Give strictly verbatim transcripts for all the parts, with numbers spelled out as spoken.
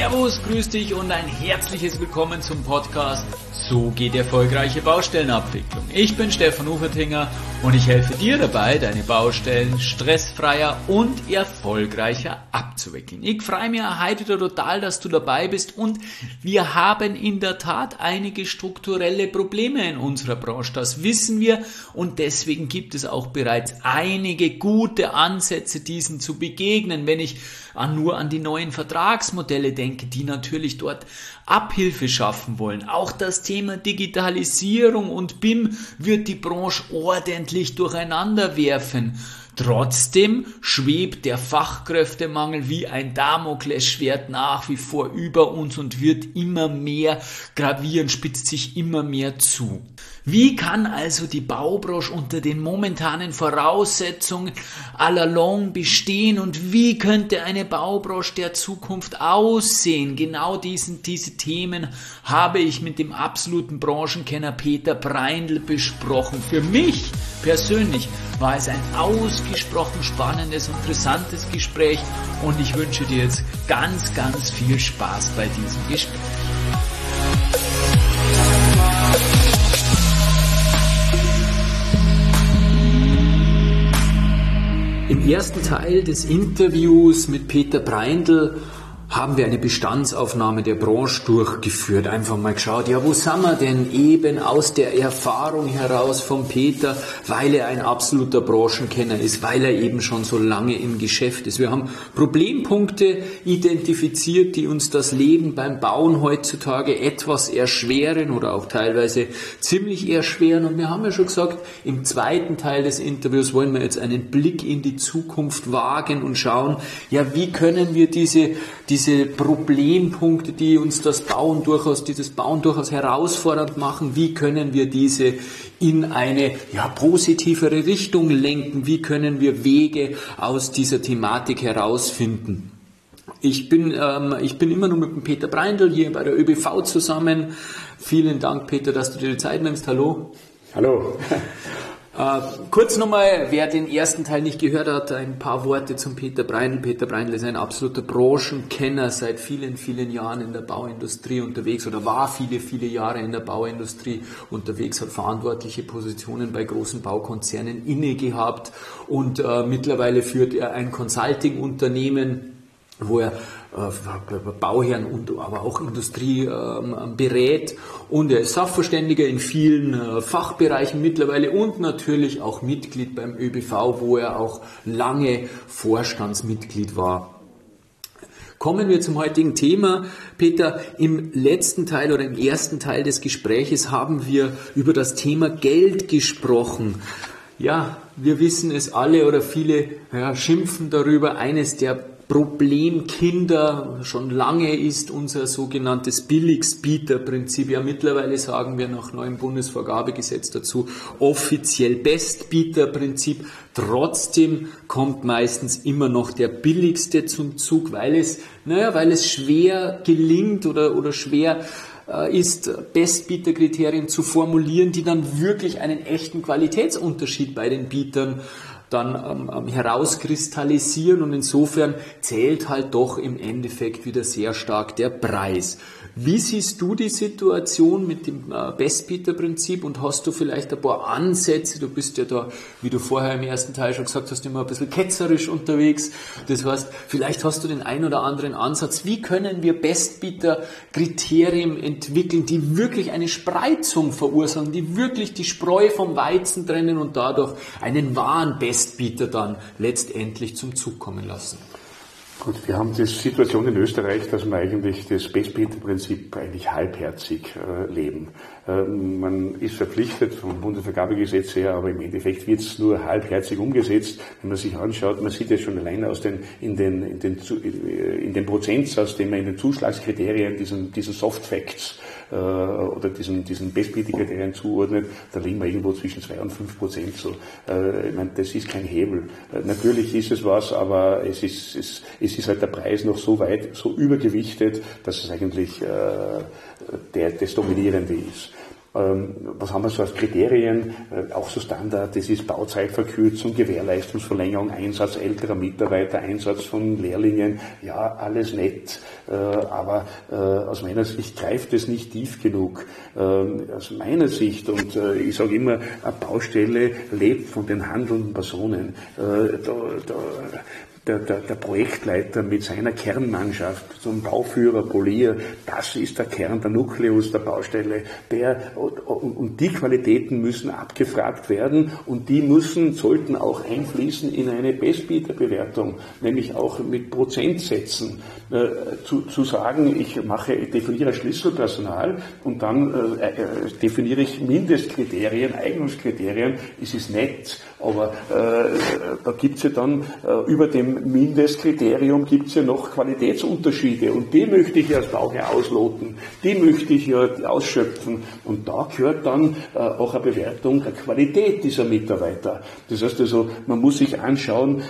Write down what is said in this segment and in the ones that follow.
Servus, grüß dich und ein herzliches Willkommen zum Podcast So geht erfolgreiche Baustellenabwicklung. Ich bin Stefan Ufertinger und ich helfe dir dabei, deine Baustellen stressfreier und erfolgreicher abzuwickeln. Ich freue mich heute wieder total, dass du dabei bist und wir haben in der Tat einige strukturelle Probleme in unserer Branche. Das wissen wir und deswegen gibt es auch bereits einige gute Ansätze, diesen zu begegnen. Wenn ich an, nur an die neuen Vertragsmodelle denke, die natürlich dort Abhilfe schaffen wollen. Auch das Thema Digitalisierung und B I M wird die Branche ordentlich durcheinander werfen. Trotzdem schwebt der Fachkräftemangel wie ein Damoklesschwert nach wie vor über uns und wird immer mehr gravieren, spitzt sich immer mehr zu. Wie kann also die Baubranche unter den momentanen Voraussetzungen à la longue bestehen und wie könnte eine Baubranche der Zukunft aussehen? Genau diesen, diese Themen habe ich mit dem absoluten Branchenkenner Peter Breindl besprochen. Für mich persönlich war es ein ausgesprochen spannendes, interessantes Gespräch und ich wünsche dir jetzt ganz, ganz viel Spaß bei diesem Gespräch. Im ersten Teil des Interviews mit Peter Breindl haben wir eine Bestandsaufnahme der Branche durchgeführt. Einfach mal geschaut, ja, wo sind wir denn eben aus der Erfahrung heraus von Peter, weil er ein absoluter Branchenkenner ist, weil er eben schon so lange im Geschäft ist. Wir haben Problempunkte identifiziert, die uns das Leben beim Bauen heutzutage etwas erschweren oder auch teilweise ziemlich erschweren. Und wir haben ja schon gesagt, im zweiten Teil des Interviews wollen wir jetzt einen Blick in die Zukunft wagen und schauen, ja, wie können wir diese, diese Diese Problempunkte, die uns das Bauen durchaus, dieses Bauen durchaus herausfordernd machen, wie können wir diese in eine ja, positivere Richtung lenken? Wie können wir Wege aus dieser Thematik herausfinden? Ich bin, ähm, ich bin immer nur mit dem Peter Breindl hier bei der ÖBV zusammen. Vielen Dank, Peter, dass du dir die Zeit nimmst. Hallo. Hallo. Uh, kurz nochmal, wer den ersten Teil nicht gehört hat, ein paar Worte zum Peter Breindl. Peter Breindl ist ein absoluter Branchenkenner, seit vielen, vielen Jahren in der Bauindustrie unterwegs oder war viele, viele Jahre in der Bauindustrie unterwegs, hat verantwortliche Positionen bei großen Baukonzernen inne gehabt und uh, mittlerweile führt er ein Consulting-Unternehmen, wo er äh, Bauherren und aber auch Industrie äh, berät und er ist Sachverständiger in vielen äh, Fachbereichen mittlerweile und natürlich auch Mitglied beim ÖBV, wo er auch lange Vorstandsmitglied war. Kommen wir zum heutigen Thema. Peter, im letzten Teil oder im ersten Teil des Gespräches haben wir über das Thema Geld gesprochen. Ja, wir wissen es alle oder viele ja, schimpfen darüber, eines der Problemkinder schon lange ist unser sogenanntes Billigstbieterprinzip. Ja, mittlerweile sagen wir nach neuem Bundesvergabegesetz dazu offiziell Bestbieterprinzip. Trotzdem kommt meistens immer noch der Billigste zum Zug, weil es, naja, weil es schwer gelingt oder, oder schwer ist, Bestbieterkriterien zu formulieren, die dann wirklich einen echten Qualitätsunterschied bei den Bietern dann ähm, herauskristallisieren und insofern zählt halt doch im Endeffekt wieder sehr stark der Preis. Wie siehst du die Situation mit dem äh, Bestbieterprinzip und hast du vielleicht ein paar Ansätze? Du bist ja da, wie du vorher im ersten Teil schon gesagt hast, immer ein bisschen ketzerisch unterwegs. Das heißt, vielleicht hast du den ein oder anderen Ansatz. Wie können wir Bestbieterkriterien entwickeln, die wirklich eine Spreizung verursachen, die wirklich die Spreu vom Weizen trennen und dadurch einen wahren Bestbieter dann letztendlich zum Zug kommen lassen? Gut, wir haben die Situation in Österreich, dass wir eigentlich das Bestbieterprinzip eigentlich halbherzig äh, leben. Ähm, man ist verpflichtet vom Bundesvergabegesetz her, aber im Endeffekt wird es nur halbherzig umgesetzt. Wenn man sich anschaut, man sieht es schon alleine aus den, in den, in den, in den Prozentsatz, den man in den Zuschlagskriterien, diesen, diesen Soft Facts äh, oder diesen, diesen Bestbieterkriterien zuordnet, da liegen wir irgendwo zwischen zwei und fünf Prozent. So, äh, ich meine, das ist kein Hebel. Äh, natürlich ist es was, aber es ist, es, es ist halt der Preis noch so weit, so übergewichtet, dass es eigentlich äh, der, das Dominierende ist. Was haben wir so als Kriterien? Auch so Standard, das ist Bauzeitverkürzung, Gewährleistungsverlängerung, Einsatz älterer Mitarbeiter, Einsatz von Lehrlingen. Ja, alles nett, aber aus meiner Sicht greift es nicht tief genug. Aus meiner Sicht, und ich sage immer, eine Baustelle lebt von den handelnden Personen. Da, da, Der, der, der Projektleiter mit seiner Kernmannschaft, zum Bauführer, Polier, das ist der Kern, der Nukleus der Baustelle. Der, und, und die Qualitäten müssen abgefragt werden und die müssen, sollten auch einfließen in eine Bestbieterbewertung, nämlich auch mit Prozentsätzen. Äh, zu, zu sagen, ich mache, ich definiere Schlüsselpersonal und dann äh, äh, definiere ich Mindestkriterien, Eignungskriterien, es ist nett, aber äh, da gibt es ja dann äh, über dem Mindestkriterium gibt es ja noch Qualitätsunterschiede und die möchte ich als Bauherr ausloten, die möchte ich ja ausschöpfen und da gehört dann äh, auch eine Bewertung der Qualität dieser Mitarbeiter. Das heißt also, man muss sich anschauen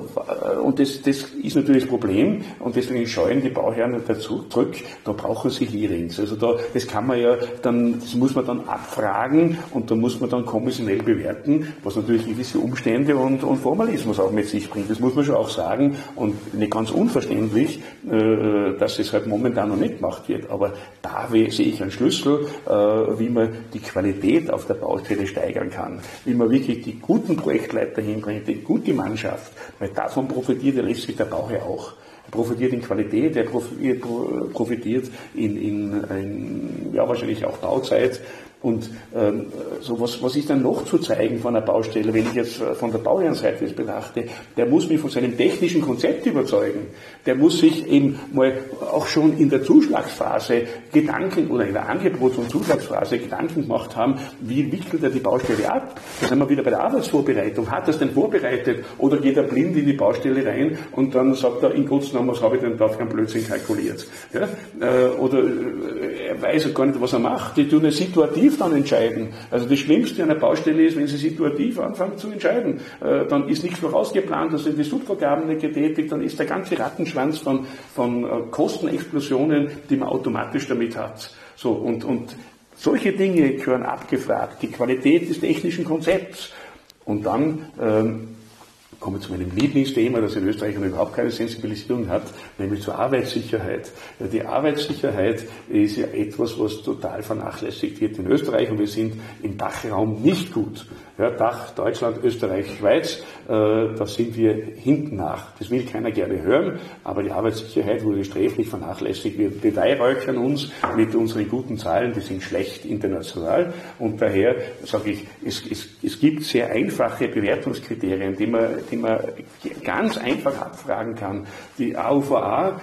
äh, und das, das ist natürlich das Problem und deswegen scheuen die Bauherren dazu zurück, da brauchen sie Hearings. Also da, das kann man ja dann, das muss man dann abfragen und da muss man dann kommissionell bewerten, was natürlich gewisse Umstände und, und Formalismus auch mit sich bringt. Das muss man schon auch sagen und nicht ganz unverständlich, äh, dass es halt momentan noch nicht gemacht wird. Aber da sehe ich einen Schlüssel, äh, wie man die Qualität auf der Baustelle steigern kann, wie man wirklich die guten Projektleiter hinbringt, die gute Mannschaft, weil davon profitiert ja letztlich der Bauherr auch. Er profitiert in Qualität, er profitiert, profitiert in, in, in ja, wahrscheinlich auch Bauzeit. Und ähm, so was, was ist dann noch zu zeigen von einer Baustelle, wenn ich jetzt von der Bauherrenseite das betrachte? Der muss mich von seinem technischen Konzept überzeugen. Der muss sich eben mal auch schon in der Zuschlagsphase Gedanken oder in der Angebots- und Zuschlagsphase Gedanken gemacht haben, wie wickelt er die Baustelle ab? Da sind wir wieder bei der Arbeitsvorbereitung. Hat er es denn vorbereitet oder geht er blind in die Baustelle rein und dann sagt er, in Gottes Namen, was habe ich denn da für einen Blödsinn kalkuliert? Ja? Äh, oder äh, er weiß gar nicht, was er macht. Die tun eine situativ dann entscheiden. Also das Schlimmste an einer Baustelle ist, wenn Sie situativ anfangen zu entscheiden. Äh, dann ist nichts vorausgeplant, dann sind die Subvergaben nicht getätigt, dann ist der ganze Rattenschwanz von, von äh, Kostenexplosionen, die man automatisch damit hat. So, und, und solche Dinge gehören abgefragt. Die Qualität des technischen Konzepts. Und dann ähm, komme zu meinem Lieblingsthema, das in Österreich noch überhaupt keine Sensibilisierung hat, nämlich zur Arbeitssicherheit. Die Arbeitssicherheit ist ja etwas, was total vernachlässigt wird in Österreich und wir sind im Dachraum nicht gut. Ja, Dach, Deutschland, Österreich, Schweiz, äh, da sind wir hinten nach. Das will keiner gerne hören, aber die Arbeitssicherheit wurde sträflich vernachlässigt. Wir beweihräuchern uns mit unseren guten Zahlen, die sind schlecht international und daher sage ich, es, es, es gibt sehr einfache Bewertungskriterien, die man, die man ganz einfach abfragen kann. Die A U V A,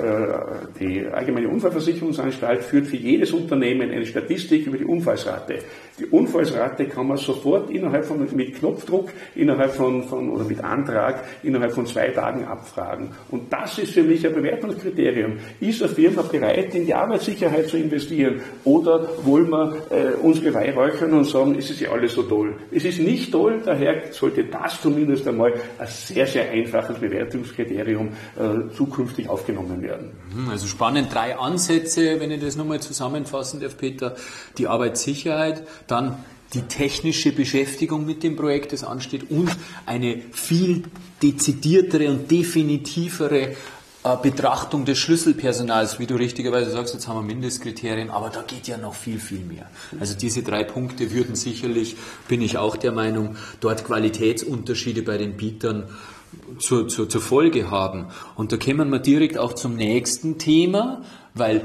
äh, die Allgemeine Unfallversicherungsanstalt, führt für jedes Unternehmen eine Statistik über die Unfallsrate. Die Unfallsrate kann man sofort innerhalb von, mit Knopfdruck, innerhalb von, von, oder mit Antrag, innerhalb von zwei Tagen abfragen. Und das ist für mich ein Bewertungskriterium. Ist eine Firma bereit, in die Arbeitssicherheit zu investieren? Oder wollen wir äh, uns beweihräuchern und sagen, es ist ja alles so toll? Es ist nicht toll, daher sollte das zumindest einmal als sehr, sehr einfaches Bewertungskriterium äh, zukünftig aufgenommen werden. Also spannend, drei Ansätze, wenn ich das nochmal zusammenfassen darf, Peter. Die Arbeitssicherheit, dann die technische Beschäftigung mit dem Projekt, das ansteht, und eine viel dezidiertere und definitivere äh, Betrachtung des Schlüsselpersonals, wie du richtigerweise sagst, jetzt haben wir Mindestkriterien, aber da geht ja noch viel, viel mehr. Also diese drei Punkte würden sicherlich, bin ich auch der Meinung, dort Qualitätsunterschiede bei den Bietern zur, zur, zur Folge haben. Und da kommen wir direkt auch zum nächsten Thema, weil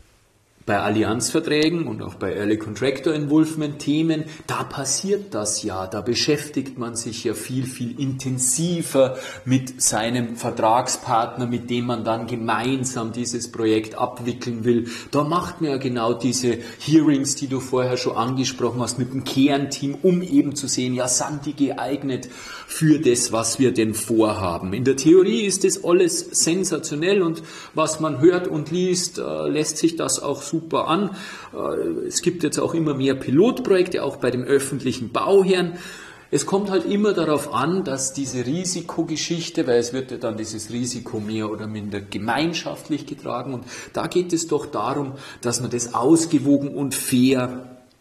bei Allianzverträgen und auch bei Early Contractor Involvement Themen, da passiert das ja, da beschäftigt man sich ja viel, viel intensiver mit seinem Vertragspartner, mit dem man dann gemeinsam dieses Projekt abwickeln will. Da macht man ja genau diese Hearings, die du vorher schon angesprochen hast, mit dem Kernteam, um eben zu sehen, ja, sind die geeignet für das, was wir denn vorhaben. In der Theorie ist das alles sensationell und was man hört und liest, äh, lässt sich das auch super an. Äh, es gibt jetzt auch immer mehr Pilotprojekte, auch bei dem öffentlichen Bauherrn. Es kommt halt immer darauf an, dass diese Risikogeschichte, weil es wird ja dann dieses Risiko mehr oder minder gemeinschaftlich getragen und da geht es doch darum, dass man das ausgewogen und fair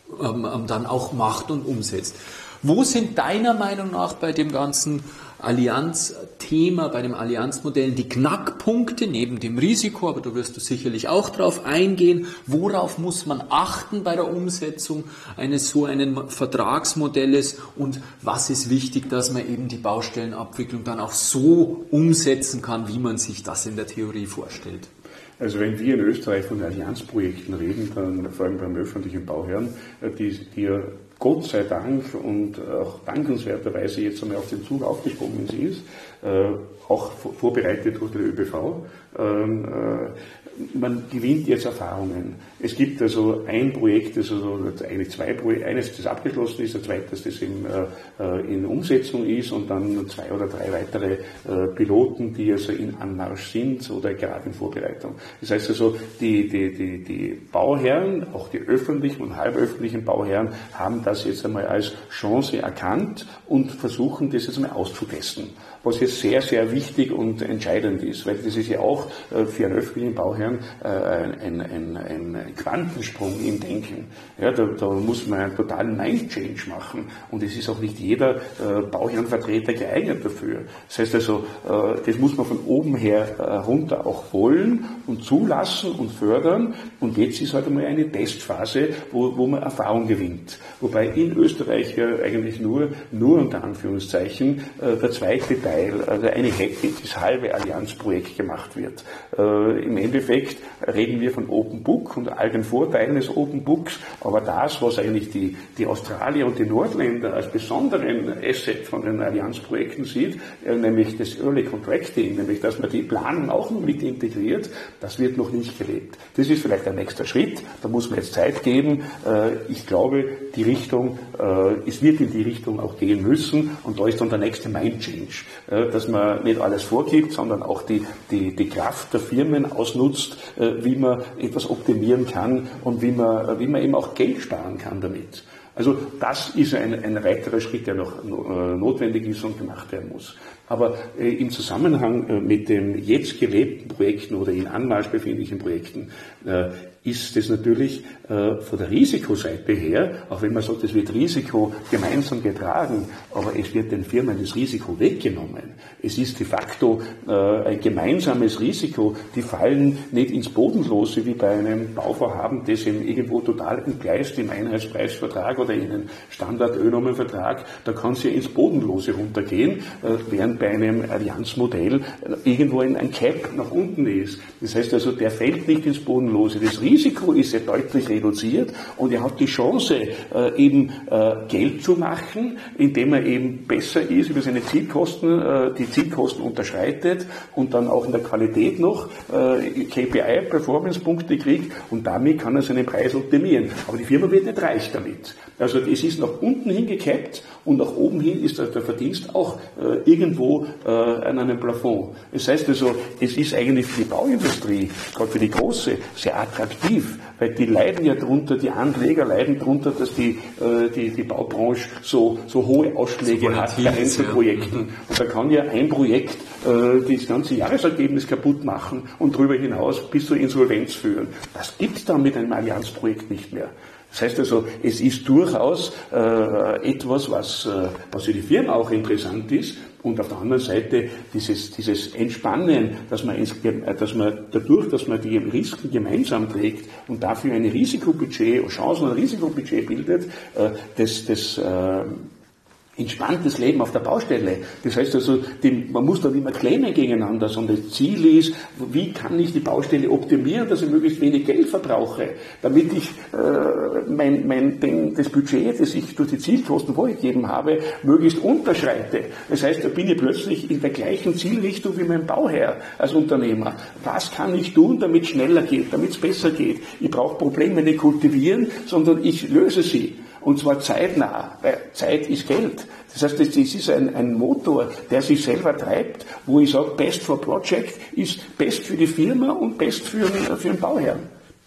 ähm, dann auch macht und umsetzt. Wo sind deiner Meinung nach bei dem ganzen Allianz-Thema, bei dem Allianzmodell die Knackpunkte neben dem Risiko, aber da wirst du sicherlich auch drauf eingehen, worauf muss man achten bei der Umsetzung eines so einen Vertragsmodells und was ist wichtig, dass man eben die Baustellenabwicklung dann auch so umsetzen kann, wie man sich das in der Theorie vorstellt? Also wenn wir in Österreich von Allianzprojekten reden, dann vor allem beim öffentlichen Bauherrn, die, die ja Gott sei Dank und auch dankenswerterweise jetzt einmal auf den Zug aufgesprungen ist, äh, auch vorbereitet durch den ÖBV. Ähm, äh, man gewinnt jetzt Erfahrungen. Es gibt also ein Projekt, das also eigentlich zwei Projekte, eines, das abgeschlossen ist, ein zweites, das in, äh, in Umsetzung ist und dann zwei oder drei weitere äh, Piloten, die also in Anmarsch sind oder gerade in Vorbereitung. Das heißt also, die, die, die, die Bauherren, auch die öffentlichen und halböffentlichen Bauherren, haben das jetzt einmal als Chance erkannt und versuchen, das jetzt einmal auszutesten. Was jetzt sehr, sehr wichtig und entscheidend ist, weil das ist ja auch äh, für einen öffentlichen Bauherrn äh, ein, ein, ein Quantensprung im Denken. Ja, da, da muss man einen totalen Mind-Change machen und es ist auch nicht jeder äh, Bauherrenvertreter geeignet dafür. Das heißt also, äh, das muss man von oben her äh, runter auch wollen und zulassen und fördern und jetzt ist halt einmal eine Testphase, wo, wo man Erfahrung gewinnt. Wobei in Österreich ja eigentlich nur, nur unter Anführungszeichen, äh, der zweite Teil, also eine, das halbe Allianzprojekt gemacht wird. Äh, Im Endeffekt reden wir von Open Book und all den Vorteilen des Open Books, aber das, was eigentlich die, die Australier und die Nordländer als besonderen Asset von den Allianzprojekten sieht, äh, nämlich das Early Contracting, nämlich dass man die Planung auch noch mit integriert, das wird noch nicht gelebt. Das ist vielleicht ein nächster Schritt, da muss man jetzt Zeit geben. Äh, ich glaube, die Richtung, äh, es wird in die Richtung auch gehen müssen und da ist dann der nächste Mind Change, äh, dass man nicht alles vorgibt, sondern auch die, die, die Kraft der Firmen ausnutzt, äh, wie man etwas optimieren kann und wie man, wie man eben auch Geld sparen kann damit. Also das ist ein, ein weiterer Schritt, der noch äh, notwendig ist und gemacht werden muss. Aber äh, im Zusammenhang äh, mit den jetzt gelebten Projekten oder in Anmarsch befindlichen Projekten äh, ist es natürlich äh, von der Risikoseite her, auch wenn man sagt, es wird Risiko gemeinsam getragen, aber es wird den Firmen das Risiko weggenommen. Es ist de facto äh, ein gemeinsames Risiko. Die fallen nicht ins Bodenlose wie bei einem Bauvorhaben, das eben irgendwo total entgleist im Einheitspreisvertrag oder in einem Standard-Önormenvertrag. Da kann es ja ins Bodenlose runtergehen, äh, während bei einem Allianzmodell irgendwo ein, ein Cap nach unten ist. Das heißt also, der fällt nicht ins Bodenlose. Das Risiko ist ja deutlich reduziert und er hat die Chance, äh, eben äh, Geld zu machen, indem er eben besser ist über seine Zielkosten, äh, die Zielkosten unterschreitet und dann auch in der Qualität noch äh, K P I, Performance-Punkte kriegt und damit kann er seinen Preis optimieren. Aber die Firma wird nicht reich damit. Also es ist nach unten hin gekappt und nach oben hin ist der Verdienst auch äh, irgendwo äh, an einem Plafond. Das heißt also, es ist eigentlich für die Bauindustrie, gerade für die große, sehr attraktiv, weil die leiden ja drunter, die Anleger leiden drunter, dass die, äh, die, die Baubranche so, so hohe Ausschläge so hat bei Einzelprojekten. Ja. Und da kann ja ein Projekt äh, das ganze Jahresergebnis kaputt machen und darüber hinaus bis zur Insolvenz führen. Das gibt es dann mit einem Allianzprojekt nicht mehr. Das heißt also, es ist durchaus äh, etwas, was, äh, was für die Firmen auch interessant ist. Und auf der anderen Seite dieses, dieses Entspannen, dass man, ins, dass man dadurch, dass man die Risiken gemeinsam trägt und dafür ein Risikobudget, Chancen- und Risikobudget bildet, äh, das, das äh, entspanntes Leben auf der Baustelle. Das heißt also, die, man muss da nicht mehr claimen gegeneinander, sondern das Ziel ist, wie kann ich die Baustelle optimieren, dass ich möglichst wenig Geld verbrauche, damit ich äh, mein, mein, den, das Budget, das ich durch die Zielkosten vorgegeben habe, möglichst unterschreite. Das heißt, da bin ich plötzlich in der gleichen Zielrichtung wie mein Bauherr als Unternehmer. Was kann ich tun, damit es schneller geht, damit es besser geht? Ich brauche Probleme nicht kultivieren, sondern ich löse sie. Und zwar zeitnah, weil Zeit ist Geld. Das heißt, das ist ein, ein Motor, der sich selber treibt, wo ich sage, best for project ist best für die Firma und best für, für den Bauherrn.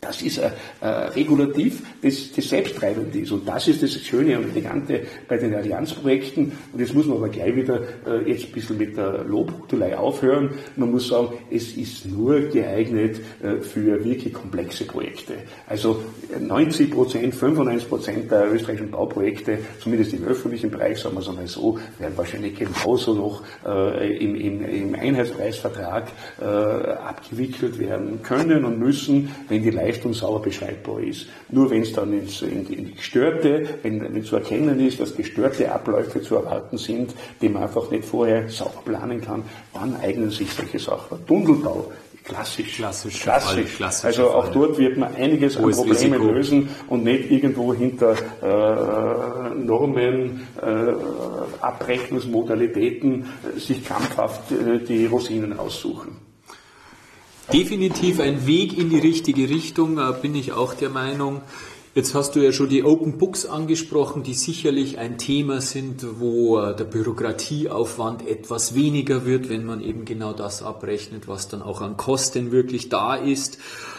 Das ist ein, ein Regulativ, das, das selbsttreibend ist. Und das ist das Schöne und Elegante bei den Allianzprojekten. Und jetzt muss man aber gleich wieder äh, jetzt ein bisschen mit der Lobhudelei aufhören. Man muss sagen, es ist nur geeignet äh, für wirklich komplexe Projekte. Also neunzig Prozent, fünfundneunzig Prozent der österreichischen Bauprojekte, zumindest im öffentlichen Bereich, sagen wir es einmal so, werden wahrscheinlich genauso noch äh, im, im, im Einheitspreisvertrag äh, abgewickelt werden können und müssen, wenn die Leistung sauber beschreibbar ist. Nur wenn es dann ins, in, die, in die gestörte, wenn, wenn zu erkennen ist, dass gestörte Abläufe zu erwarten sind, die man einfach nicht vorher sauber planen kann, dann eignen sich solche Sachen. Tunnelbau, klassisch. Klassisch. klassisch. klassisch also auch Fall. Dort wird man einiges Hohes an Problemen Risiko. lösen und nicht irgendwo hinter äh, Normen, äh, Abrechnungsmodalitäten äh, sich krampfhaft äh, die Rosinen aussuchen. Definitiv ein Weg in die richtige Richtung, bin ich auch der Meinung. Jetzt hast du ja schon die Open Books angesprochen, die sicherlich ein Thema sind, wo der Bürokratieaufwand etwas weniger wird, wenn man eben genau das abrechnet, was dann auch an Kosten wirklich da ist.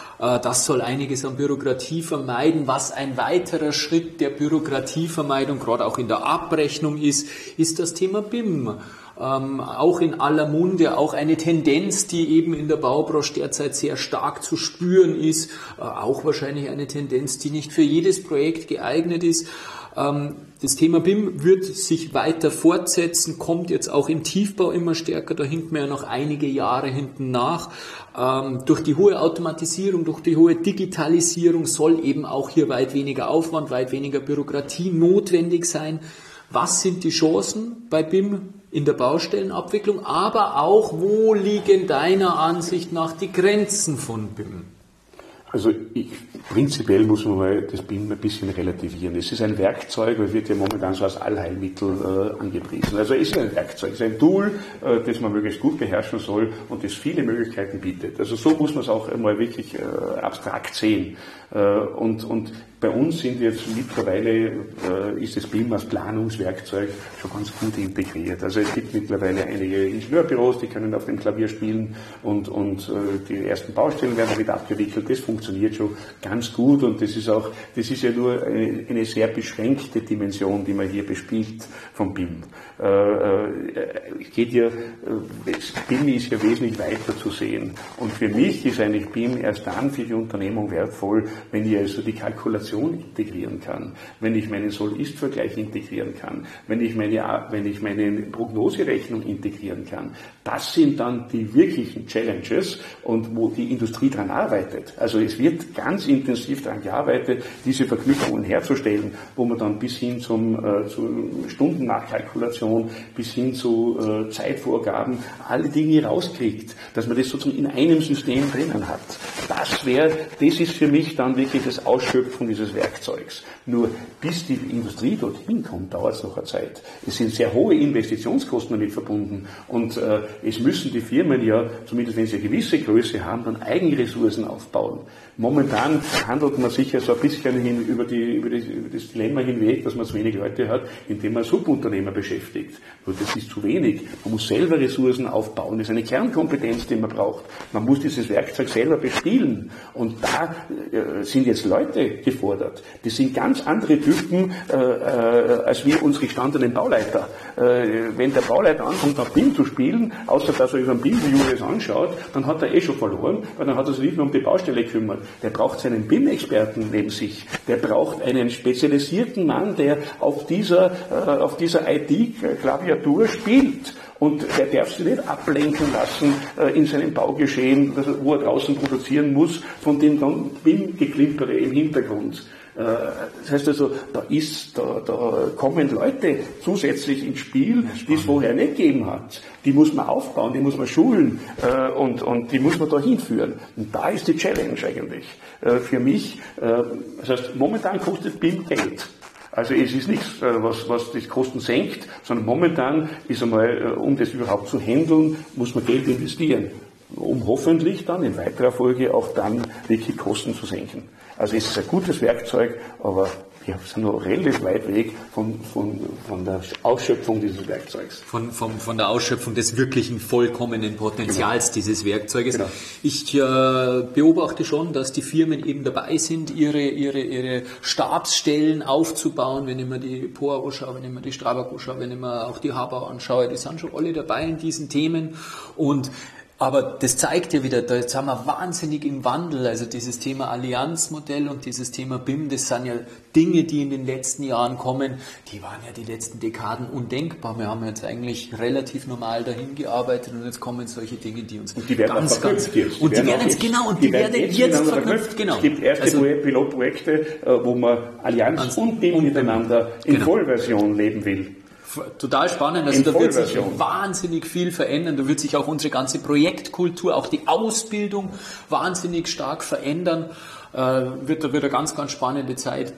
Das soll einiges an Bürokratie vermeiden. Was ein weiterer Schritt der Bürokratievermeidung, gerade auch in der Abrechnung ist, ist das Thema B I M. Ähm, auch in aller Munde, auch eine Tendenz, die eben in der Baubranche derzeit sehr stark zu spüren ist, äh, auch wahrscheinlich eine Tendenz, die nicht für jedes Projekt geeignet ist. Ähm, das Thema B I M wird sich weiter fortsetzen, kommt jetzt auch im Tiefbau immer stärker, da hinken wir ja noch einige Jahre hinten nach. Ähm, durch die hohe Automatisierung, durch die hohe Digitalisierung soll eben auch hier weit weniger Aufwand, weit weniger Bürokratie notwendig sein. Was sind die Chancen bei B I M in der Baustellenabwicklung, aber auch, wo liegen deiner Ansicht nach die Grenzen von B I M? Also ich, prinzipiell muss man mal das B I M ein bisschen relativieren. Es ist ein Werkzeug, es wird ja momentan so als Allheilmittel äh, angepriesen. Also es ist ein Werkzeug, es ist ein Tool, äh, das man möglichst gut beherrschen soll und das viele Möglichkeiten bietet. Also so muss man es auch einmal wirklich äh, abstrakt sehen. Äh, und, und bei uns sind jetzt mittlerweile, äh, ist das B I M als Planungswerkzeug schon ganz gut integriert. Also es gibt mittlerweile einige Ingenieurbüros, die können auf dem Klavier spielen und, und äh, die ersten Baustellen werden damit abgewickelt. Das funktioniert schon ganz gut und das ist auch, das ist ja nur eine, eine sehr beschränkte Dimension, die man hier bespielt vom B I M. Äh, äh, es geht ja, das B I M ist ja wesentlich weiter zu sehen. Und für mich ist eigentlich B I M erst dann für die Unternehmung wertvoll, wenn ich also die Kalkulation integrieren kann, wenn ich meinen Soll-Ist-Vergleich integrieren kann, wenn ich meine, wenn ich meine Prognoserechnung integrieren kann. Das sind dann die wirklichen Challenges und wo die Industrie dran arbeitet. Also es wird ganz intensiv daran gearbeitet, diese Verknüpfungen herzustellen, wo man dann bis hin zum, äh, zur Stundennachkalkulation, bis hin zu äh, Zeitvorgaben alle Dinge rauskriegt, dass man das sozusagen in einem System drinnen hat. Das wäre, das ist für mich dann wirklich das Ausschöpfen dieses Werkzeugs. Nur bis die Industrie dorthin kommt, dauert es noch eine Zeit. Es sind sehr hohe Investitionskosten damit verbunden und äh, es müssen die Firmen ja, zumindest wenn sie eine gewisse Größe haben, dann Eigenressourcen aufbauen. Momentan handelt man sich ja so ein bisschen hin über, die, über, das, über das Dilemma hinweg, dass man zu wenig Leute hat, indem man Subunternehmer beschäftigt. Nur das ist zu wenig. Man muss selber Ressourcen aufbauen. Das ist eine Kernkompetenz, die man braucht. Man muss dieses Werkzeug selber bespielen. Und da äh, sind jetzt Leute gefordert. Das sind ganz andere Typen äh, äh, als wir unsere gestandenen Bauleiter. Äh, wenn der Bauleiter anfängt, nach B I M zu spielen, außer dass er über den B I M-View das anschaut, dann hat er eh schon verloren, weil dann hat er sich nicht mehr um die Baustelle gekümmert. Der braucht seinen B I M-Experten neben sich. Der braucht einen spezialisierten Mann, der auf dieser, äh, auf dieser I T-Klaviatur spielt. Und der darf sich nicht ablenken lassen äh, in seinem Baugeschehen, wo er draußen produzieren muss, von dem dann B I M-Geklimpere im Hintergrund. Das heißt also, da ist, da, da kommen Leute zusätzlich ins Spiel, die es vorher nicht gegeben hat. Die muss man aufbauen, die muss man schulen äh, und, und die muss man da hinführen. Und da ist die Challenge eigentlich äh, für mich. Äh, das heißt, momentan kostet B I M Geld. Also es ist nichts, äh, was, was die Kosten senkt, sondern momentan ist einmal, äh, um das überhaupt zu handeln, muss man Geld investieren, um hoffentlich dann in weiterer Folge auch dann wirklich Kosten zu senken. Also es ist ein gutes Werkzeug, aber wir sind noch relativ weit weg von, von, von der Ausschöpfung dieses Werkzeugs. Von, von, von der Ausschöpfung des wirklichen vollkommenen Potenzials genau. dieses Werkzeuges. Genau. Ich äh, beobachte schon, dass die Firmen eben dabei sind, ihre, ihre, ihre Stabsstellen aufzubauen. Wenn ich mir die P O A anschaue, wenn ich mir die Strabag anschaue, wenn ich mir auch die Habau anschaue, die sind schon alle dabei in diesen Themen. Und aber das zeigt ja wieder, da jetzt haben wir wahnsinnig im Wandel, also dieses Thema Allianzmodell und dieses Thema B I M, das sind ja Dinge, die in den letzten Jahren kommen, die waren ja die letzten Dekaden undenkbar. Wir haben jetzt eigentlich relativ normal dahin gearbeitet und jetzt kommen solche Dinge, die uns und die werden ganz, ganz, jetzt. und die, die werden jetzt, genau, und die, die werden jetzt, jetzt verknüpft, genau. Es gibt erste also, Pilotprojekte, wo man Allianz und B I M miteinander in genau. Vollversion leben will. Total spannend, also da wird sich wahnsinnig viel verändern, da wird sich auch unsere ganze Projektkultur, auch die Ausbildung wahnsinnig stark verändern, äh, wird, da wird eine ganz, ganz spannende Zeit.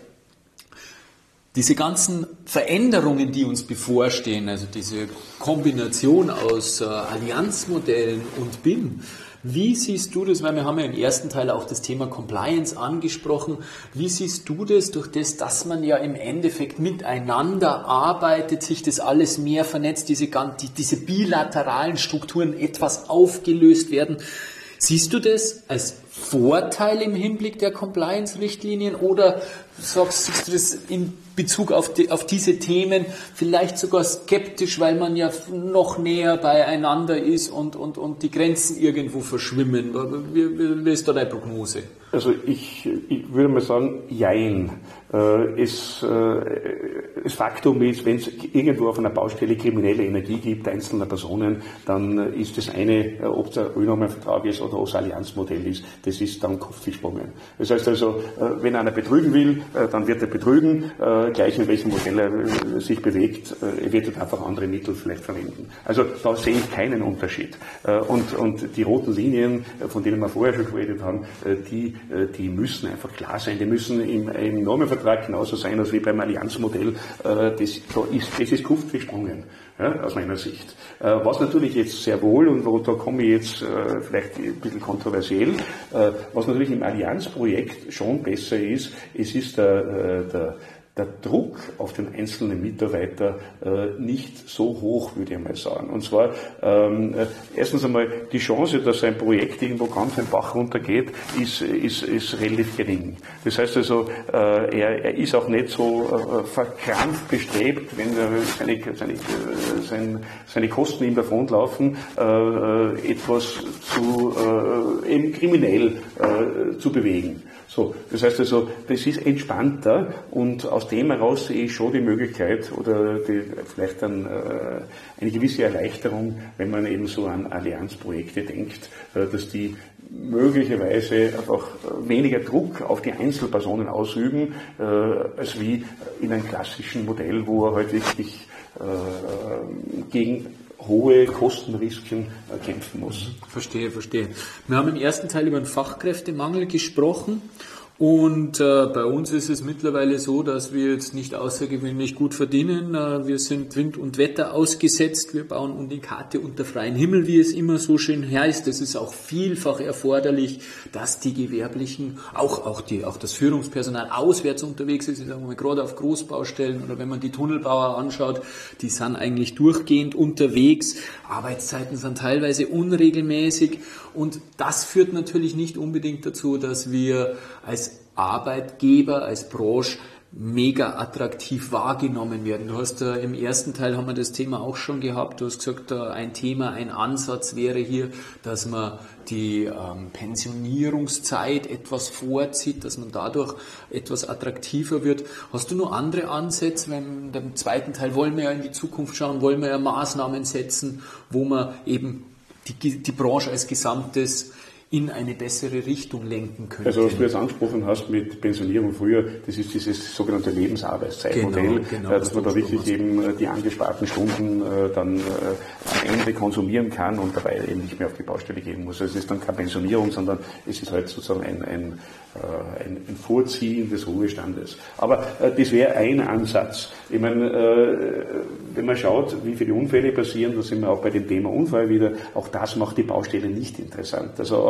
Diese ganzen Veränderungen, die uns bevorstehen, also diese Kombination aus äh, Allianzmodellen und B I M, wie siehst du das, weil wir haben ja im ersten Teil auch das Thema Compliance angesprochen, wie siehst du das durch das, dass man ja im Endeffekt miteinander arbeitet, sich das alles mehr vernetzt, diese, die, diese bilateralen Strukturen etwas aufgelöst werden? Siehst du das als Vorteil im Hinblick der Compliance-Richtlinien oder sagst du das in Bezug auf, die, auf diese Themen vielleicht sogar skeptisch, weil man ja noch näher beieinander ist und, und, und die Grenzen irgendwo verschwimmen? Wie, wie, wie ist da deine Prognose? Also ich, ich würde mal sagen, jein. Äh, es, äh, das Faktum ist, wenn es irgendwo auf einer Baustelle kriminelle Energie gibt, einzelner Personen, dann ist das eine, ob es ein Ölnahmevertrag ist oder ob es ein Allianzmodell ist, das ist dann Kopfgesprungen. Das heißt also, wenn einer betrügen will, dann wird er betrügen, gleich in welchem Modell er sich bewegt, er wird dann einfach andere Mittel vielleicht verwenden. Also da sehe ich keinen Unterschied. Und, und die roten Linien, von denen wir vorher schon geredet haben, die, die müssen einfach klar sein, die müssen im, im Normenvertrag genauso sein, als wie beim Allianzmodell. Das, da ist, das ist gesprungen, ja, aus meiner Sicht. Was natürlich jetzt sehr wohl, und wo, da komme ich jetzt vielleicht ein bisschen kontroversiell, was natürlich im Allianzprojekt schon besser ist, es ist der, der der Druck auf den einzelnen Mitarbeiter äh, nicht so hoch, würde ich mal sagen. Und zwar ähm, äh, erstens einmal die Chance, dass ein Projekt irgendwo ganz den Bach runtergeht, ist, ist, ist relativ gering. Das heißt also, äh, er, er ist auch nicht so äh, verkrampft bestrebt, wenn er seine, seine, seine, seine Kosten ihm davonlaufen, äh, etwas zu äh, eben kriminell äh, zu bewegen. So, das heißt also, das ist entspannter und aus dem heraus sehe ich schon die Möglichkeit oder die, vielleicht dann äh, eine gewisse Erleichterung, wenn man eben so an Allianzprojekte denkt, äh, dass die möglicherweise einfach weniger Druck auf die Einzelpersonen ausüben, äh, als wie in einem klassischen Modell, wo er halt wirklich äh, gegen hohe Kostenrisiken kämpfen muss. Verstehe, verstehe. Wir haben im ersten Teil über den Fachkräftemangel gesprochen und äh, bei uns ist es mittlerweile so, dass wir jetzt nicht außergewöhnlich gut verdienen. Äh, wir sind Wind und Wetter ausgesetzt. Wir bauen Unikate unter freiem Himmel, wie es immer so schön heißt. Es ist auch vielfach erforderlich, dass die Gewerblichen, auch, auch, die, auch das Führungspersonal auswärts unterwegs ist. Ich sage mal, gerade auf Großbaustellen oder wenn man die Tunnelbauer anschaut, die sind eigentlich durchgehend unterwegs. Arbeitszeiten sind teilweise unregelmäßig und das führt natürlich nicht unbedingt dazu, dass wir als Arbeitgeber, als Branche mega attraktiv wahrgenommen werden. Du hast äh, im ersten Teil haben wir das Thema auch schon gehabt. Du hast gesagt, äh, ein Thema, ein Ansatz wäre hier, dass man die ähm, Pensionierungszeit etwas vorzieht, dass man dadurch etwas attraktiver wird. Hast du noch andere Ansätze? Wenn, im zweiten Teil wollen wir ja in die Zukunft schauen, wollen wir ja Maßnahmen setzen, wo man eben die, die Branche als Gesamtes in eine bessere Richtung lenken könnte. Also was du jetzt angesprochen hast mit Pensionierung früher, das ist dieses sogenannte Lebensarbeitszeitmodell, genau, genau, dass man da wirklich hast. eben die angesparten Stunden äh, dann äh, am Ende konsumieren kann und dabei eben nicht mehr auf die Baustelle gehen muss. Also es ist dann keine Pensionierung, sondern es ist halt sozusagen ein, ein, äh, ein, ein Vorziehen des Ruhestandes. Aber äh, das wäre ein Ansatz. Ich meine, äh, wenn man schaut, wie viele Unfälle passieren, da sind wir auch bei dem Thema Unfall wieder, auch das macht die Baustelle nicht interessant. Also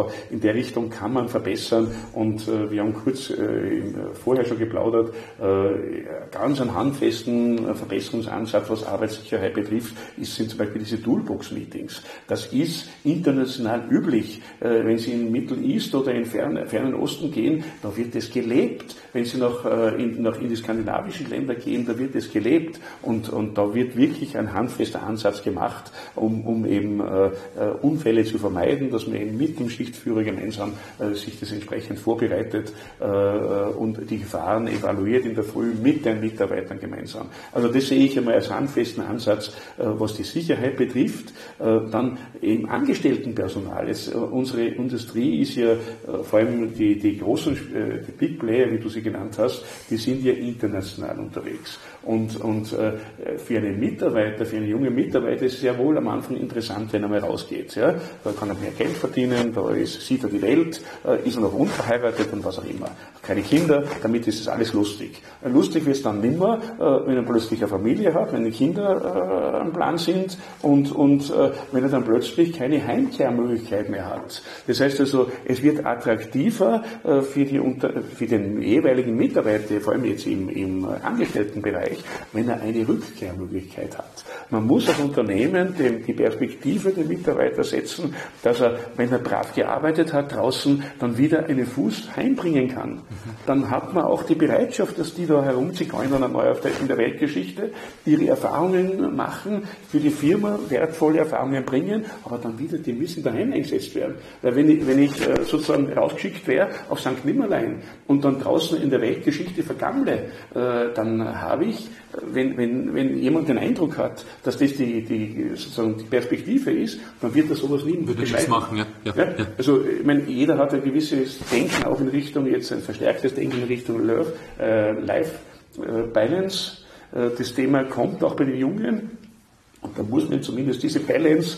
da in der Richtung kann man verbessern und äh, wir haben kurz äh, vorher schon geplaudert, äh, ganz einen handfesten Verbesserungsansatz, was Arbeitssicherheit betrifft, ist, sind zum Beispiel diese Toolbox-Meetings. Das ist international üblich. Äh, wenn Sie in Middle East oder in fernen, fernen Osten gehen, da wird es gelebt. Wenn Sie nach, äh, in, nach in die skandinavischen Länder gehen, da wird es gelebt und, und da wird wirklich ein handfester Ansatz gemacht, um, um eben äh, Unfälle zu vermeiden, dass man eben mit dem Schichtführer gemeinsam äh, sich das entsprechend vorbereitet äh, und die Gefahren evaluiert in der Früh mit den Mitarbeitern gemeinsam. Also das sehe ich einmal als handfesten Ansatz, äh, was die Sicherheit betrifft. Äh, dann eben Angestelltenpersonal. Jetzt, äh, unsere Industrie ist ja, äh, vor allem die, die großen, äh, die Big Player, wie du sie genannt hast, die sind ja international unterwegs. Und, und äh, für einen Mitarbeiter, für einen jungen Mitarbeiter ist es ja wohl am Anfang interessant, wenn er mal rausgeht. Ja? Da kann er mehr Geld verdienen, da ist, sieht er die Welt, äh, ist er noch unverheiratet und was auch immer. Keine Kinder, damit ist es alles lustig. Äh, lustig wird es dann nimmer, äh, wenn er plötzlich eine Familie hat, wenn die Kinder äh, am Plan sind und, und äh, wenn er dann plötzlich keine Heimkehrmöglichkeit mehr hat. Das heißt also, es wird attraktiver äh, für, die unter, für den jeweiligen Mitarbeiter, vor allem jetzt im, im Angestelltenbereich, wenn er eine Rückkehrmöglichkeit hat. Man muss als Unternehmen dem, die Perspektive der Mitarbeiter setzen, dass er, wenn er brav gearbeitet hat draußen, dann wieder einen Fuß heimbringen kann. Mhm. Dann hat man auch die Bereitschaft, dass die da herumzigeunern einmal auf der, in der Weltgeschichte ihre Erfahrungen machen, für die Firma wertvolle Erfahrungen bringen, aber dann wieder, die müssen daheim eingesetzt werden. Weil wenn ich, wenn ich sozusagen rausgeschickt wäre auf Sankt Nimmerlein und dann draußen in der Weltgeschichte vergammle, dann habe ich, wenn, wenn, wenn jemand den Eindruck hat, dass das die, die, sozusagen die Perspektive ist, dann wird er sowas nie Würde ich machen, ja. Ja, ja. Ja. Also, ich meine, jeder hat ein gewisses Denken auch in Richtung, jetzt ein verstärktes Denken in Richtung Love, äh, Life äh, Balance. Äh, das Thema kommt auch bei den Jungen. Und da muss man zumindest diese Balance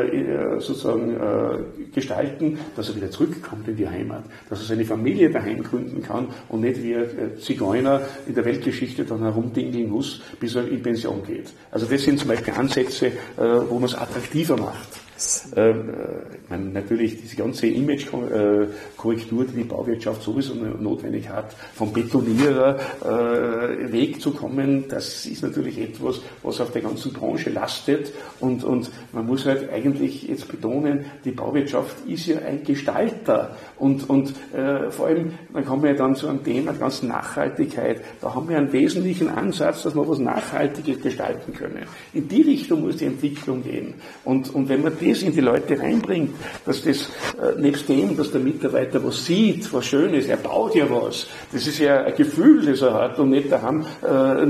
äh, sozusagen äh, gestalten, dass er wieder zurückkommt in die Heimat, dass er seine Familie daheim gründen kann und nicht wie ein Zigeuner in der Weltgeschichte dann herumdingeln muss, bis er in Pension geht. Also das sind zum Beispiel Ansätze, äh, wo man es attraktiver macht. Äh, man, natürlich diese ganze Image-Korrektur, die die Bauwirtschaft sowieso notwendig hat, vom Betonierer äh, wegzukommen, das ist natürlich etwas, was auf der ganzen Branche lastet und, und man muss halt eigentlich jetzt betonen, die Bauwirtschaft ist ja ein Gestalter und, und äh, vor allem, dann kommen wir ja dann zu einem Thema der ganzen Nachhaltigkeit, da haben wir einen wesentlichen Ansatz, dass wir was Nachhaltiges gestalten können. In die Richtung muss die Entwicklung gehen und, und wenn man die in die Leute reinbringt, dass das äh, nebst dem, dass der Mitarbeiter was sieht, was Schönes, er baut ja was. Das ist ja ein Gefühl, das er hat und nicht daheim äh,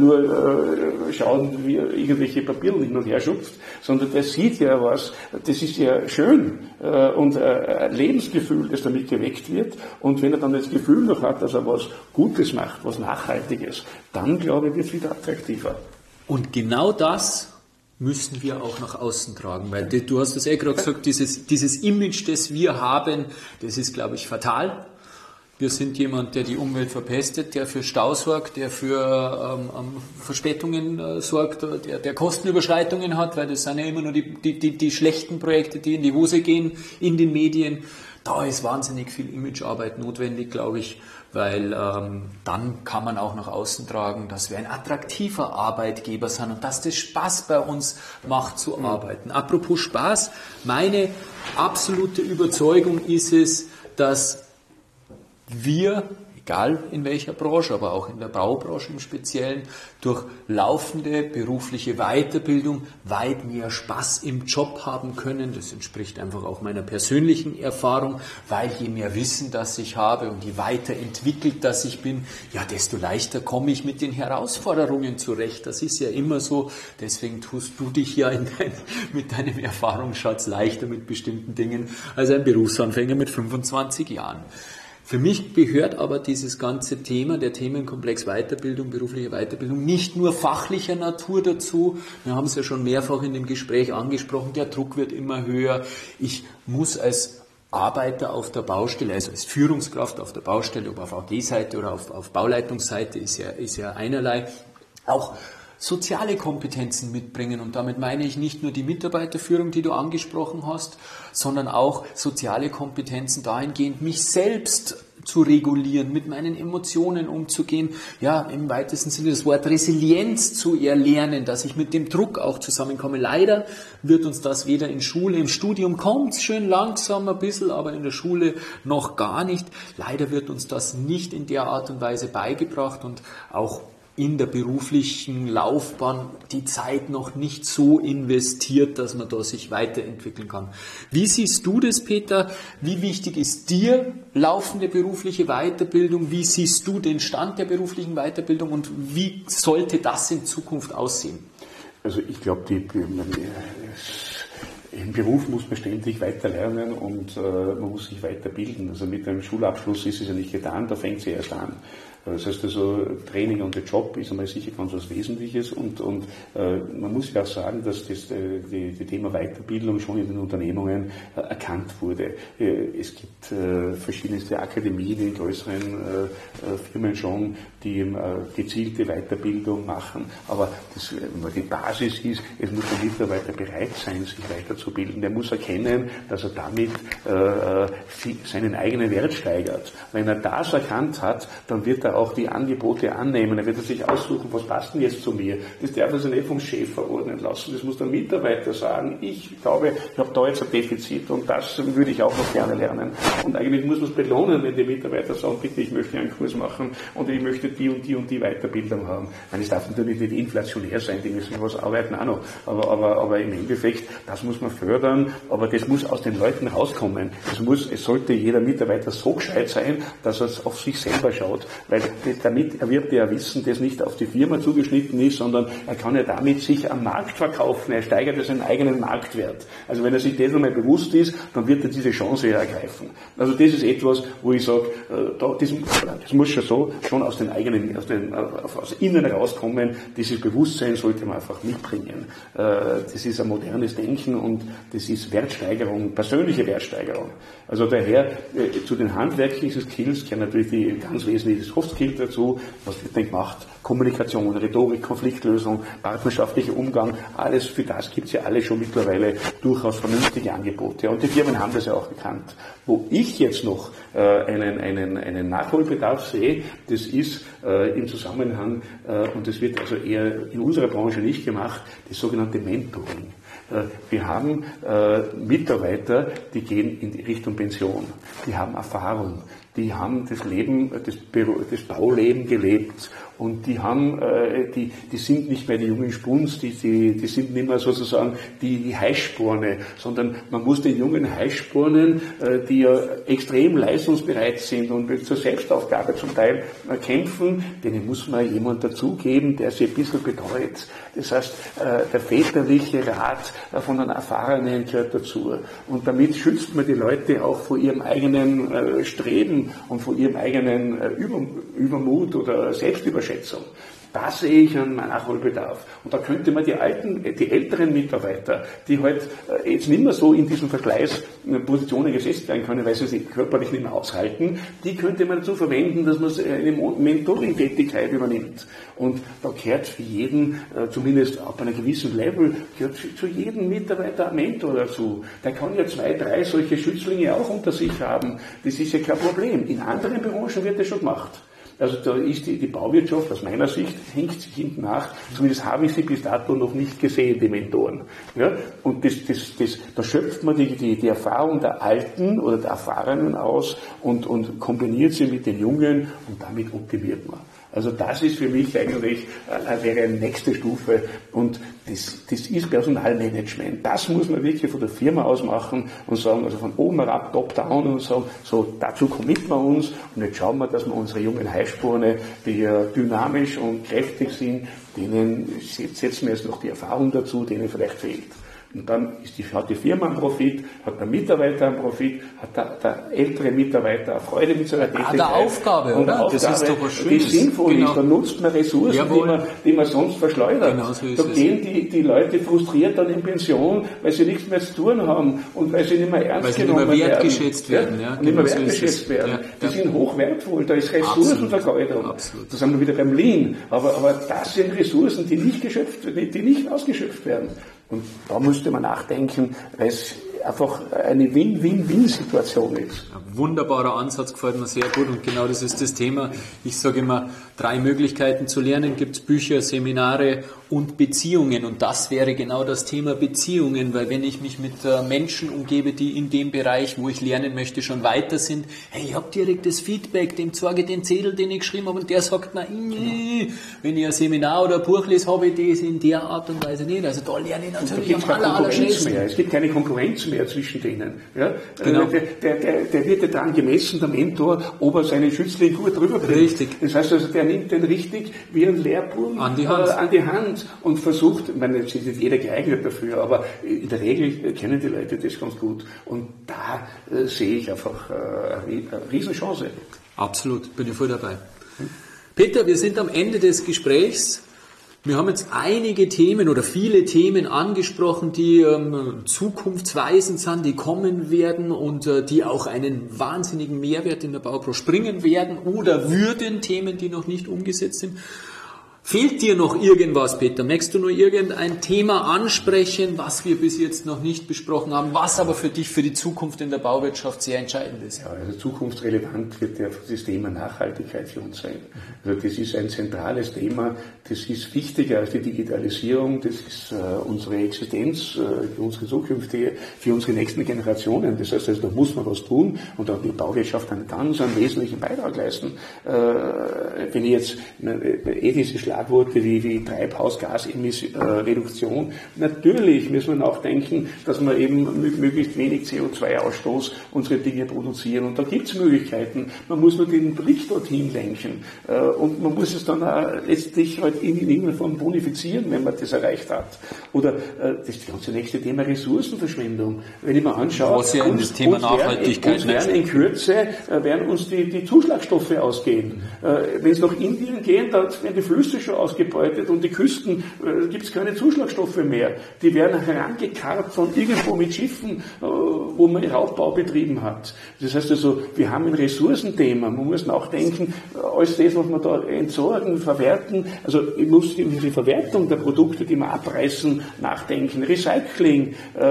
nur äh, schauen, wie er irgendwelche Papiere hin und her schupft, sondern der sieht ja was, das ist ja schön äh, und äh, ein Lebensgefühl, das damit geweckt wird und wenn er dann das Gefühl noch hat, dass er was Gutes macht, was Nachhaltiges, dann glaube ich, wird es wieder attraktiver. Und genau das müssen wir auch nach außen tragen, weil du hast das eh gerade gesagt, dieses, dieses Image, das wir haben, das ist, glaube ich, fatal. Wir sind jemand, der die Umwelt verpestet, der für Stau sorgt, der für ähm, Verspätungen äh, sorgt, der, der Kostenüberschreitungen hat, weil das sind ja immer nur die, die, die, die schlechten Projekte, die in die Hose gehen in den Medien. Da ist wahnsinnig viel Imagearbeit notwendig, glaube ich, weil ähm, dann kann man auch nach außen tragen, dass wir ein attraktiver Arbeitgeber sind und dass das Spaß bei uns macht zu mhm. arbeiten. Apropos Spaß, meine absolute Überzeugung ist es, dass wir, egal in welcher Branche, aber auch in der Baubranche im Speziellen, durch laufende berufliche Weiterbildung weit mehr Spaß im Job haben können. Das entspricht einfach auch meiner persönlichen Erfahrung, weil je mehr Wissen, das ich habe und je weiterentwickelt, das ich bin, ja, desto leichter komme ich mit den Herausforderungen zurecht. Das ist ja immer so. Deswegen tust du dich ja in dein, mit deinem Erfahrungsschatz leichter mit bestimmten Dingen als ein Berufsanfänger mit fünfundzwanzig Jahren. Für mich gehört aber dieses ganze Thema, der Themenkomplex Weiterbildung, berufliche Weiterbildung, nicht nur fachlicher Natur dazu. Wir haben es ja schon mehrfach in dem Gespräch angesprochen, der Druck wird immer höher. Ich muss als Arbeiter auf der Baustelle, also als Führungskraft auf der Baustelle, ob auf A G-Seite oder auf, auf Bauleitungsseite, ist ja, ist ja einerlei, auch soziale Kompetenzen mitbringen. Und damit meine ich nicht nur die Mitarbeiterführung, die du angesprochen hast, sondern auch soziale Kompetenzen dahingehend, mich selbst zu regulieren, mit meinen Emotionen umzugehen, ja, im weitesten Sinne das Wort Resilienz zu erlernen, dass ich mit dem Druck auch zusammenkomme. Leider wird uns das weder in Schule, im Studium kommt es schön langsam ein bisschen, aber in der Schule noch gar nicht. Leider wird uns das nicht in der Art und Weise beigebracht und auch in der beruflichen Laufbahn die Zeit noch nicht so investiert, dass man da sich weiterentwickeln kann. Wie siehst du das, Peter? Wie wichtig ist dir laufende berufliche Weiterbildung? Wie siehst du den Stand der beruflichen Weiterbildung und wie sollte das in Zukunft aussehen? Also ich glaube, die, im Beruf muss man ständig weiter lernen und äh, man muss sich weiterbilden. Also mit einem Schulabschluss ist es ja nicht getan, da fängt es ja erst an. Das heißt also, Training und der Job ist einmal sicher ganz was Wesentliches und, und äh, man muss ja auch sagen, dass das äh, die, die Thema Weiterbildung schon in den Unternehmungen äh, erkannt wurde. Äh, es gibt äh, verschiedenste Akademien in größeren äh, Firmen schon, die äh, gezielte Weiterbildung machen, aber das, die Basis ist, es muss der Mitarbeiter bereit sein, sich weiterzubilden. Der muss erkennen, dass er damit äh, seinen eigenen Wert steigert. Wenn er das erkannt hat, dann wird er auch die Angebote annehmen. Er wird sich aussuchen, was passt denn jetzt zu mir. Das darf er sich nicht vom Chef verordnen lassen. Das muss der Mitarbeiter sagen. Ich glaube, ich habe da jetzt ein Defizit und das würde ich auch noch gerne lernen. Und eigentlich muss man es belohnen, wenn die Mitarbeiter sagen, bitte, ich möchte einen Kurs machen und ich möchte die und die und die Weiterbildung haben. Ich darf natürlich nicht inflationär sein, die müssen was arbeiten auch noch. Aber, aber, aber im Endeffekt, das muss man fördern, aber das muss aus den Leuten rauskommen. Es muss, es sollte jeder Mitarbeiter so gescheit sein, dass er auf sich selber schaut. Weil damit erwirbt er Wissen, das nicht auf die Firma zugeschnitten ist, sondern er kann ja damit sich am Markt verkaufen. Er steigert ja seinen eigenen Marktwert. Also wenn er sich das einmal bewusst ist, dann wird er diese Chance ja ergreifen. Also das ist etwas, wo ich sage, das, das muss schon so, schon aus den eigenen, aus, den, aus innen rauskommen. Dieses Bewusstsein sollte man einfach mitbringen. Das ist ein modernes Denken und das ist Wertsteigerung, persönliche Wertsteigerung. Also daher zu den handwerklichen Skills gehören natürlich die ganz wesentlichen Soft Skills dazu. Was wird denn gemacht? Kommunikation, Rhetorik, Konfliktlösung, partnerschaftlicher Umgang, alles, für das gibt es ja alle schon mittlerweile durchaus vernünftige Angebote. Und die Firmen haben das ja auch erkannt. Wo ich jetzt noch äh, einen, einen, einen Nachholbedarf sehe, das ist äh, im Zusammenhang, äh, und das wird also eher in unserer Branche nicht gemacht, das sogenannte Mentoring. Wir haben äh, Mitarbeiter, die gehen in die Richtung Pension, die haben Erfahrung, die haben das Leben, das, Büro, das Bauleben gelebt und die haben, äh, die, die sind nicht mehr die jungen Spuns, die, die, die sind nicht mehr sozusagen die, die Heißsporne, sondern man muss den jungen Heißspornen, äh, die ja extrem leistungsbereit sind und zur Selbstaufgabe zum Teil äh, kämpfen, denen muss man jemand dazugeben, der sie ein bisschen betreut. Das heißt, äh, der väterliche Rat äh, von den Erfahrenen gehört dazu. Und damit schützt man die Leute auch vor ihrem eigenen äh, Streben und vor ihrem eigenen äh, Über, Übermut oder Selbstüberschätzung. Da sehe ich einen Nachholbedarf. Und da könnte man die alten, die älteren Mitarbeiter, die halt jetzt nicht mehr so in diesen Verschleißpositionen gesetzt werden können, weil sie sich körperlich nicht mehr aushalten, die könnte man dazu verwenden, dass man eine Mentoring-Tätigkeit übernimmt. Und da gehört für jeden, zumindest ab einem gewissen Level, gehört zu jedem Mitarbeiter ein Mentor dazu. Der kann ja zwei, drei solche Schützlinge auch unter sich haben. Das ist ja kein Problem. In anderen Branchen wird das schon gemacht. Also da ist die, die Bauwirtschaft aus meiner Sicht, hängt sich hinten nach, zumindest habe ich sie bis dato noch nicht gesehen, die Mentoren. Ja? Und das, das, das, da schöpft man die, die, die Erfahrung der Alten oder der Erfahrenen aus und, und kombiniert sie mit den Jungen und damit optimiert man. Also das ist für mich eigentlich, äh, wäre eine nächste Stufe und das, das ist Personalmanagement. Das muss man wirklich von der Firma aus machen und sagen, also von oben herab, top down und sagen, so dazu committen wir uns und jetzt schauen wir, dass wir unsere jungen Heißsporne, die ja dynamisch und kräftig sind, denen setzen wir jetzt noch die Erfahrung dazu, denen vielleicht fehlt. Und dann ist die, hat die Firma einen Profit, hat der Mitarbeiter einen Profit, hat der, der ältere Mitarbeiter eine Freude mit seiner Tätigkeit. Ah, eine Aufgabe, und oder? Eine Aufgabe, das ist doch was Schönes. die sinnvoll genau. ist. Da nutzt man Ressourcen, die man, die man sonst verschleudert. Genau so ist da gehen die, die Leute frustriert dann in Pension, weil sie nichts mehr zu tun haben und weil sie nicht mehr ernst weil genommen werden. Weil sie nicht mehr wertgeschätzt werden. werden. Ja, und nicht mehr wertgeschätzt werden. Ja, die ja. sind hochwertvoll, da ist Ressourcenvergeudung. Da sind wir wieder beim Lean. Aber, aber das sind Ressourcen, die nicht geschöpft, die, die nicht ausgeschöpft werden. Und da müsste man nachdenken, weil es einfach eine Win-Win-Win-Situation ist. Ein wunderbarer Ansatz, gefällt mir sehr gut und genau das ist das Thema. Ich sage immer, drei Möglichkeiten zu lernen, gibt es Bücher, Seminare und Beziehungen und das wäre genau das Thema Beziehungen, weil wenn ich mich mit Menschen umgebe, die in dem Bereich, wo ich lernen möchte, schon weiter sind, hey, ich habe direktes Feedback, dem zeige ich den Zettel, den ich geschrieben habe und der sagt, na, nee. Wenn ich ein Seminar oder ein Buch lese, habe ich das in der Art und Weise nicht. Also da lerne ich natürlich am aller, aller schnellsten. Es gibt keine Konkurrenz mehr zwischen denen. Ja? Genau. Der, der, der, der wird ja dann gemessen, der Mentor, ob er seinen Schützling gut rüberbringt. Richtig. Das heißt also, der nimmt den richtig wie ein Lehrbuben an die Hand, äh, an die Hand und versucht, ich meine, jetzt ist nicht jeder geeignet dafür, aber in der Regel kennen die Leute das ganz gut. Und da äh, sehe ich einfach äh, eine Riesenchance. Absolut, bin ich voll dabei. Hm? Peter, wir sind am Ende des Gesprächs. Wir haben jetzt einige Themen oder viele Themen angesprochen, die ähm, zukunftsweisend sind, die kommen werden und äh, die auch einen wahnsinnigen Mehrwert in der Baubranche bringen werden oder würden, Themen, die noch nicht umgesetzt sind. Fehlt dir noch irgendwas, Peter? Möchtest du nur irgendein Thema ansprechen, was wir bis jetzt noch nicht besprochen haben, was aber für dich für die Zukunft in der Bauwirtschaft sehr entscheidend ist? Ja, also zukunftsrelevant wird ja das Thema Nachhaltigkeit für uns sein. Also das ist ein zentrales Thema, das ist wichtiger als die Digitalisierung, das ist äh, unsere Existenz, äh, für unsere zukünftige, für unsere nächsten Generationen. Das heißt, also, da muss man was tun und da hat die Bauwirtschaft einen ganz einen wesentlichen Beitrag leisten. Äh, wenn ich jetzt eh diese Schlagworte wie, wie Treibhausgasreduktion. Natürlich müssen wir nachdenken, dass wir eben mit möglichst wenig C O zwei Ausstoß unsere Dinge produzieren. Und da gibt es Möglichkeiten. Man muss nur den Blick dorthin lenken. Und man muss es dann auch letztlich halt in irgendeiner Form bonifizieren, wenn man das erreicht hat. Oder das ganze nächste Thema Ressourcenverschwendung. Wenn ich mir anschaue, was ja uns, das Thema uns Nachhaltigkeit werden, uns werden in Kürze werden uns die, die Zuschlagstoffe ausgehen. Wenn es nach Indien geht, dann werden die Flüsse schon ausgebeutet und die Küsten äh, gibt es keine Zuschlagstoffe mehr. Die werden herangekarrt von irgendwo mit Schiffen, äh, wo man Raubbau betrieben hat. Das heißt also, wir haben ein Ressourcenthema. Man muss nachdenken, alles das, was wir da entsorgen, verwerten, also ich muss über die Verwertung der Produkte, die wir abreißen, nachdenken. Recycling, äh,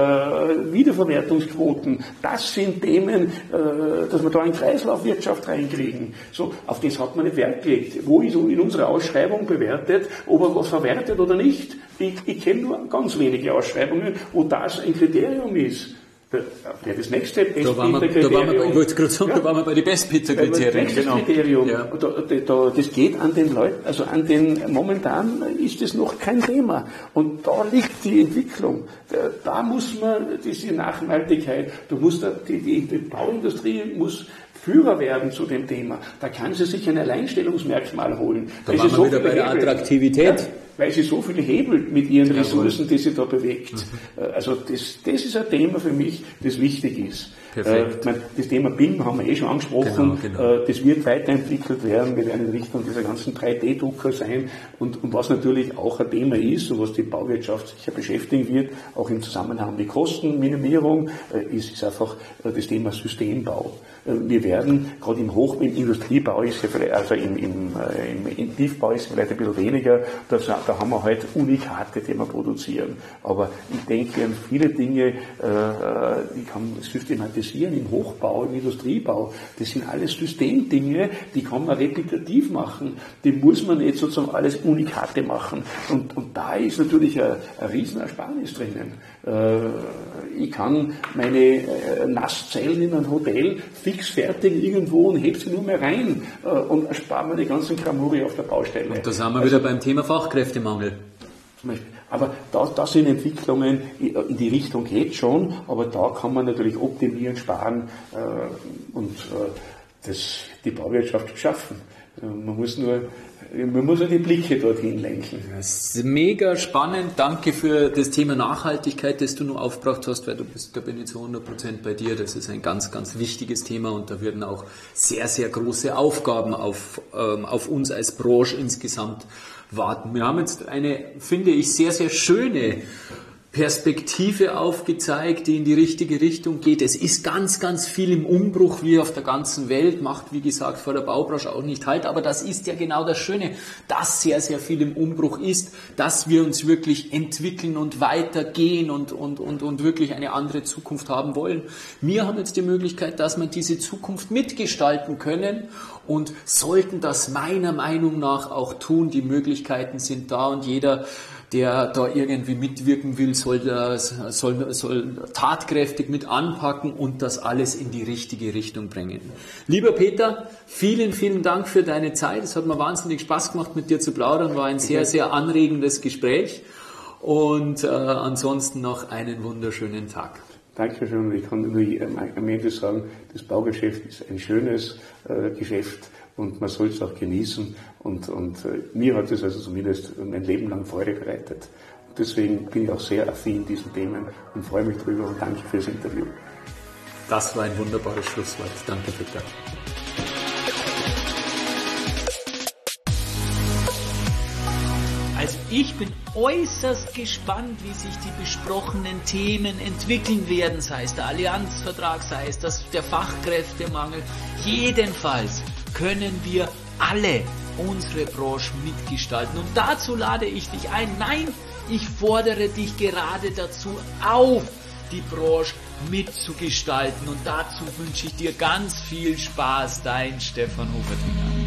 Wiederverwertungsquoten, das sind Themen, äh, dass wir da eine Kreislaufwirtschaft reinkriegen. So, auf das hat man nicht Wert gelegt. Wo ist in unserer Ausschreibung bewertet, ob er was verwertet oder nicht? Ich, ich kenne nur ganz wenige Ausschreibungen, wo das ein Kriterium ist. Ja, das nächste Bestbieter-Kriterium. Ich wollte gerade sagen, ja, da waren wir bei den Bestbieter-Kriterien. Das genau. Kriterium, ja. da, da, das geht an den Leuten, also an den, momentan ist das noch kein Thema. Und da liegt die Entwicklung. Da, da muss man diese Nachhaltigkeit, da muss da, die, die, die Bauindustrie muss Führer werden zu dem Thema. Da kann sie sich ein Alleinstellungsmerkmal holen. Da waren wir so wieder bei der hebelt. Attraktivität. Ja, weil sie so viel hebelt mit ihren Ressourcen, die sie da bewegt. Mhm. Also das, das ist ein Thema für mich, das wichtig ist. Perfekt. Äh, das Thema B I M haben wir eh schon angesprochen. Genau, genau. Das wird weiterentwickelt werden. Wir werden in Richtung dieser ganzen drei D Drucker sein. Und, und was natürlich auch ein Thema ist und was die Bauwirtschaft sicher beschäftigen wird, auch im Zusammenhang mit Kostenminimierung, ist, ist einfach das Thema Systembau. Wir werden, gerade im Hoch-, im Industriebau ist ja vielleicht, also im, im, im, im Tiefbau ist vielleicht ein bisschen weniger, da, da haben wir halt Unikate, die wir produzieren. Aber ich denke an viele Dinge, die kann man systematisieren im Hochbau, im Industriebau. Das sind alles Systemdinge, die kann man replikativ machen. Die muss man nicht sozusagen alles Unikate machen. Und, und da ist natürlich ein, ein Riesenersparnis drinnen. Ich kann meine Nasszellen in ein Hotel fix fertig irgendwo und heb sie nur mehr rein und erspare mir die ganzen Kramuri auf der Baustelle. Und da sind wir also, wieder beim Thema Fachkräftemangel. Zum Beispiel. Aber da, das sind Entwicklungen, in die Richtung geht schon, aber da kann man natürlich optimieren, sparen äh, und äh, das, die Bauwirtschaft schaffen. Man muss nur man muss ja die Blicke dorthin lenken. Das ist mega spannend. Danke für das Thema Nachhaltigkeit, das du noch aufgebracht hast, weil du bist, da bin ich zu hundert Prozent bei dir. Das ist ein ganz, ganz wichtiges Thema und da würden auch sehr, sehr große Aufgaben auf, ähm, auf uns als Branche insgesamt warten. Wir haben jetzt eine, finde ich, sehr, sehr schöne Perspektive aufgezeigt, die in die richtige Richtung geht. Es ist ganz, ganz viel im Umbruch, wie auf der ganzen Welt, macht, wie gesagt, vor der Baubranche auch nicht halt, aber das ist ja genau das Schöne, dass sehr, sehr viel im Umbruch ist, dass wir uns wirklich entwickeln und weitergehen und, und, und, und wirklich eine andere Zukunft haben wollen. Wir haben jetzt die Möglichkeit, dass wir diese Zukunft mitgestalten können und sollten das meiner Meinung nach auch tun. Die Möglichkeiten sind da und jeder, der da irgendwie mitwirken will, soll, das, soll, soll tatkräftig mit anpacken und das alles in die richtige Richtung bringen. Lieber Peter, vielen, vielen Dank für deine Zeit. Es hat mir wahnsinnig Spaß gemacht, mit dir zu plaudern. War ein sehr, sehr anregendes Gespräch. Und äh, ansonsten noch einen wunderschönen Tag. Dankeschön. Ich kann nur am Ende sagen, das Baugeschäft ist ein schönes äh, Geschäft. Und man soll es auch genießen. Und, und äh, mir hat es also zumindest mein Leben lang Freude bereitet. Und deswegen bin ich auch sehr affin diesen Themen und freue mich darüber und danke fürs Interview. Das war ein wunderbares Schlusswort. Danke, Peter. Also ich bin äußerst gespannt, wie sich die besprochenen Themen entwickeln werden, sei es der Allianzvertrag, sei es das, der Fachkräftemangel. Jedenfalls können wir alle unsere Branche mitgestalten. Und dazu lade ich dich ein. Nein, ich fordere dich gerade dazu auf, die Branche mitzugestalten. Und dazu wünsche ich dir ganz viel Spaß. Dein Stefan Hofertinger.